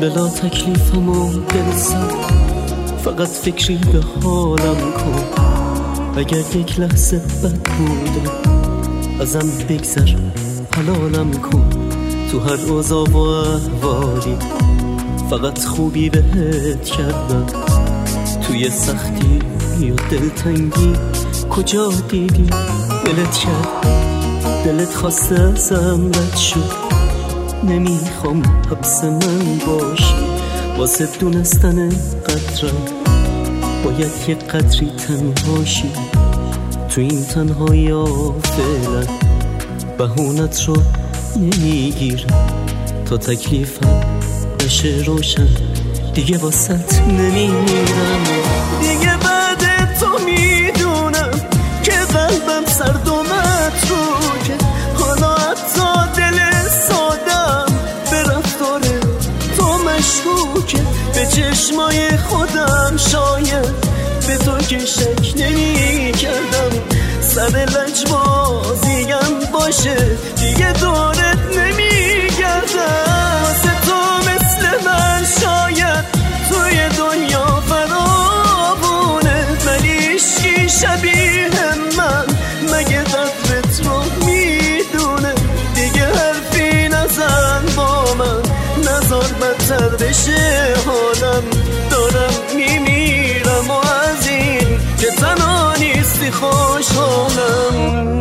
بلا تکلیفم و دل سر، فقط فکری به حالم کن. اگر یک لحظه بد بوده ازم بگذر، حلالم کن. تو هر اوضاع و احوالی فقط خوبی بهت کردم. توی سختی یا دلتنگی کجا دیدی دلت کرد؟ دلت خواسته ازم رد شد، نمیخوام حبس من باشی. واسه دونستن قدرم باید یه قدری تنهاشی. تو این تنهایی فعلا بهونت رو نمیگیرم. تا تکلیفم بشه روشن دیگه واسط نمیرم. دیگه بعد تو میدونم که قلبم سرد و متروکه. حالا حتی دل سادم به رفتار تو مشکوکه. به چشمای خودم شاید به تو که شک نمی کردم. سر لجبازیم باشه دیگه دورت نمی گردم. واسه تو مثل من شاید توی دنیا فراوونه، ولی عشقی شبیه من مگه قدرت رو میدونه. دیگه حرفی نزن با من، نزار بدتر بشه حالم. دارم میمیرم و از این که تنها نیستی خوشحالم.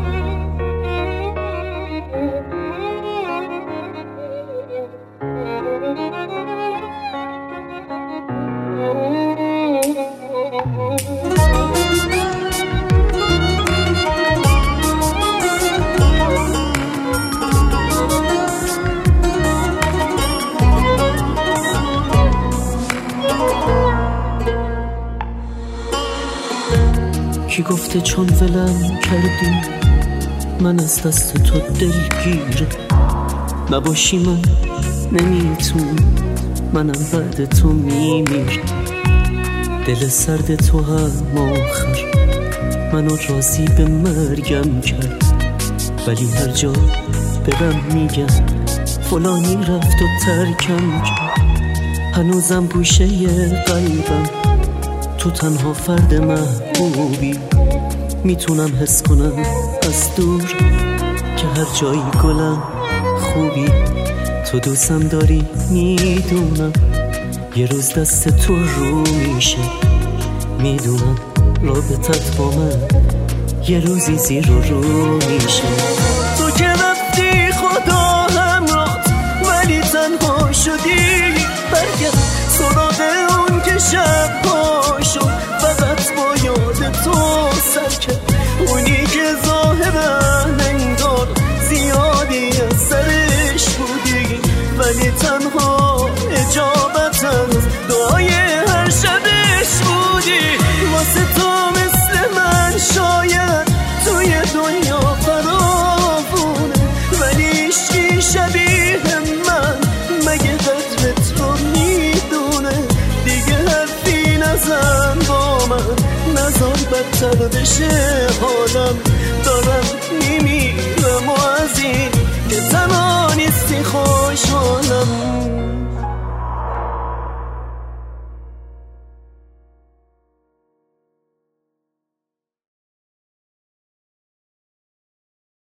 کی گفته چون ولم کردی من از دست تو دلگیره؟ نباشی من نمیتونم، منم بعد تو میمیرم. دل سرد تو هم آخر منو راضی به مرگم کرد. ولی هر جا برم میگم فلانی رفت و ترکم کرد. هنوزم گوشه قلبم تو تنها فرد محبوبی. میتونم حس کنم از دور که هر جایی گلم خوبی. تو دوستم داری میدونم، یه روز دست تو رو میشه. میدونم رابطت با من یه روزی زیر و رو میشه. تو که رفتی خدا همراهت ولی تنها شدی. برگرد سراغ اون که شب پاشو فقط با یاد تو سر کرد. اونی که ظاهرا انگار زیادی از سرش بودی، ولی تنها اجابت از دعای هر شبش بودی. واسه تو مثل من شاید توی دنیا فراوونه، ولی عشقی شبیه من مگه قدرت رو میدونه. دیگه حرفی نزن با من، نزار بدتر بشه